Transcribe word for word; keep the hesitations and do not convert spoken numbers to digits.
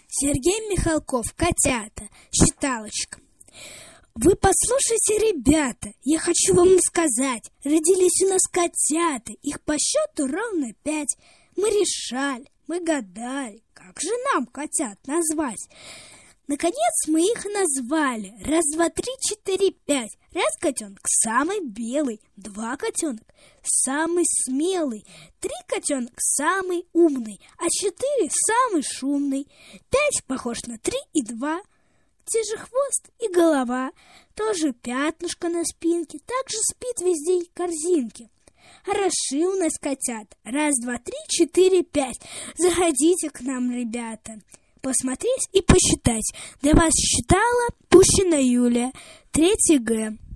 Сергей Михалков, котята, считалочка. Вы послушайте, ребята, я хочу вам сказать, родились у нас котята, их по счету ровно пять. Мы решали, мы гадали, как же нам котят назвать. Наконец мы их назвали. Раз, два, три, четыре, пять. Раз котенок самый белый, два котенок самый смелый, три котенок самый умный, а четыре самый шумный. Пять похож на три и два. Те же хвост и голова, тоже пятнышко на спинке, так же спит весь день в корзинке. Хороши у нас котят. Раз, два, три, четыре, пять. Заходите к нам, ребята, посмотреть и посчитать. Для вас считала Пущина Юлия, третий Г.